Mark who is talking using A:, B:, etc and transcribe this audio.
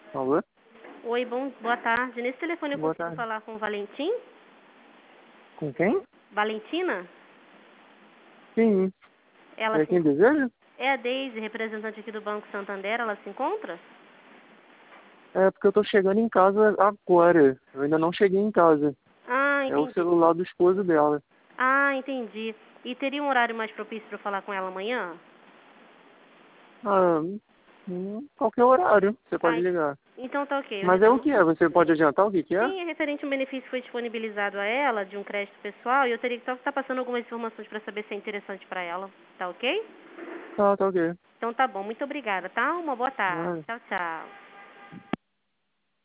A: Alô?
B: Oi, boa tarde. Nesse telefone eu
A: Boa
B: consigo
A: tarde.
B: falar com o Valentim?
A: Com quem?
B: Valentina?
A: Sim.
B: Ela
A: É
B: se...
A: quem deseja?
B: É a Deise, representante aqui do Banco Santander. Ela se encontra?
A: É porque eu tô chegando em casa agora. Eu ainda não cheguei em casa.
B: Ah,
A: É o
B: entendi.
A: celular do esposo dela.
B: Ah, entendi. E teria um horário mais propício para eu falar com ela amanhã?
A: Ah, qualquer horário você pode
B: Ah,
A: ligar.
B: então tá ok. Eu
A: Mas é o
B: retorno.
A: que é? Você pode adiantar o que que é?
B: Sim, é referente a um benefício que foi disponibilizado a ela, de um crédito pessoal, e eu teria que só estar passando algumas informações para saber se é interessante para ela. Tá ok?
A: Tá ok.
B: Então tá bom. Muito obrigada, tá? Uma boa tarde.
A: Ah.
B: Tchau, tchau.